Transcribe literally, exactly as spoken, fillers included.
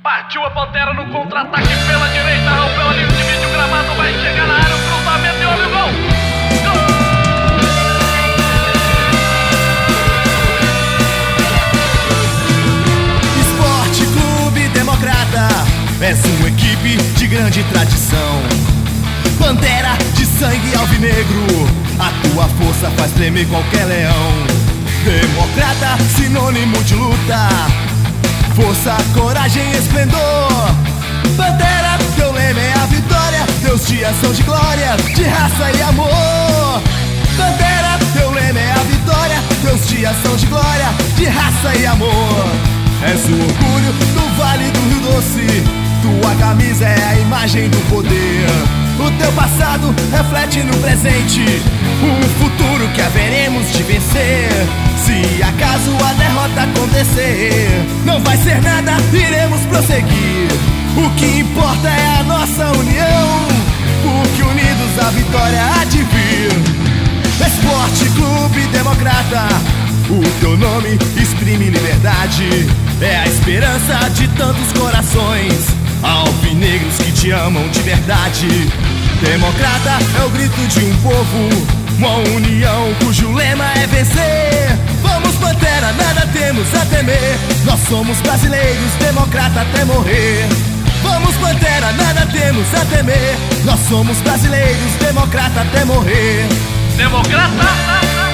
Partiu a Pantera no contra-ataque pela direita, rompeu a linha de vídeo, o gramado vai chegar na área, o cruzamento e olha o gol! Esporte Clube Democrata és uma equipe de grande tradição. Pantera de sangue alvinegro, a tua força faz tremer qualquer leão. Democrata, sinônimo de luta, força, coragem e esplendor. Pantera, teu lema é a vitória, teus dias são de glória, de raça e amor. Pantera, teu lema é a vitória, teus dias são de glória, de raça e amor. És o orgulho do Vale do Rio Doce, tua camisa é a imagem do poder. O teu passado reflete no presente, um futuro que haveremos de vencer. Se acaso a derrota acontecer, não vai ser nada, iremos prosseguir. O que importa é a nossa união, porque unidos a vitória há de vir. Esporte Clube Democrata, o teu nome exprime liberdade, é a esperança de tantos corações alvinegros que te amam de verdade. Democrata é o grito de um povo, uma união cujo lema é vencer. Vamos Pantera, nada temos a temer, nós somos brasileiros, democrata até morrer. Vamos Pantera, nada temos a temer, nós somos brasileiros, democrata até morrer. Democrata!